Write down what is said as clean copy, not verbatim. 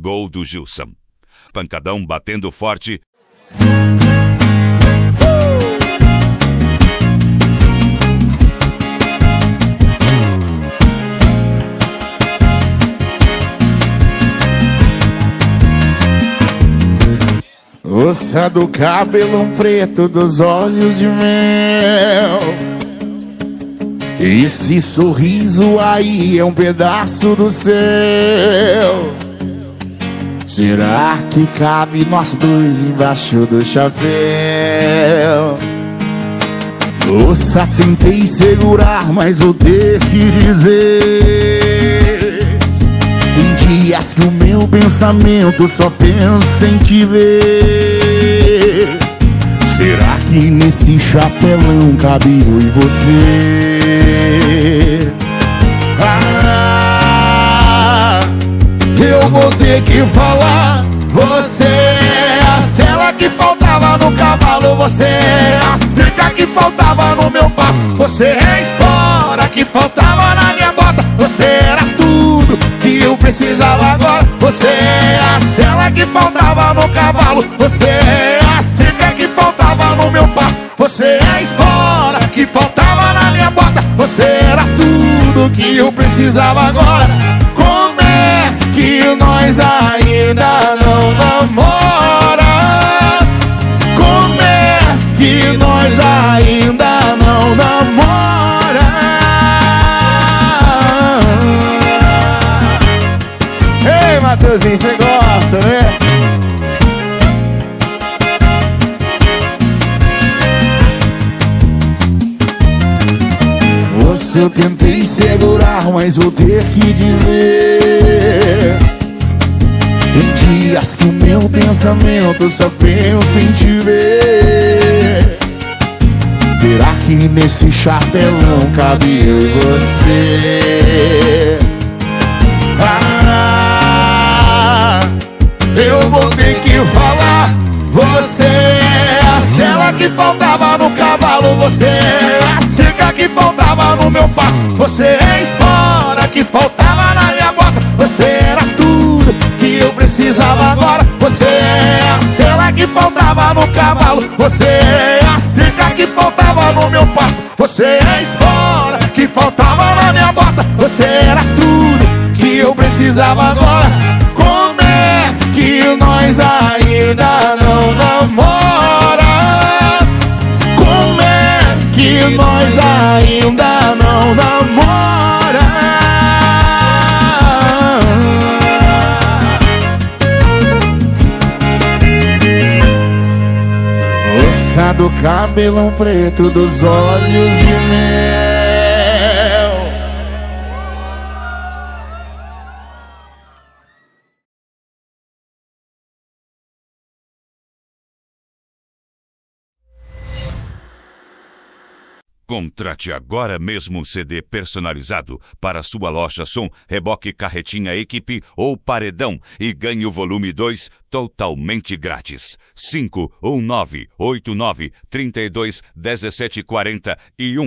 Gol do Gilson. Pancadão batendo forte. Moça do cabelão preto, dos olhos de mel. Esse sorriso aí é um pedaço do céu. Será que cabe nós dois embaixo do chapéu? Moça, tentei segurar, mas vou ter que dizer: em dias que o meu pensamento só pensa em te ver, será que nesse chapelão cabe eu e você? Eu vou ter que falar. Você é a sela que faltava no cavalo. Você é a cerca que faltava no meu passo. Você é a espora que faltava na minha bota. Você era tudo que eu precisava agora. Você é a sela que faltava no cavalo. Você é a cerca que faltava no meu passo. Você é a espora que faltava na minha bota. Você era tudo que eu precisava agora. Como é que nós ainda não namora? Como é que nós ainda não namora? Ei, Matheusinho, você gosta, né? Eu tentei segurar, mas vou ter que dizer: em dias que o meu pensamento só pensa em te ver, será que nesse chapelão cabe eu e você? Eu vou ter que falar. Você é a sela que faltava no cavalo. Você é a cerca que faltava no meu passo. Você é a espora que faltava na minha bota. Você era tudo que eu precisava agora. Você é a sela que faltava no cavalo. Você é a cerca que faltava no meu passo. Você é a espora que faltava na minha bota. Você era tudo que eu precisava agora. Como é que nós ainda não namora? Como é que nós ainda não namora? Moça do cabelão preto, dos olhos de mel. Contrate agora mesmo um CD personalizado para sua loja som, reboque, carretinha, equipe ou paredão e ganhe o volume 2 totalmente grátis. 51989321741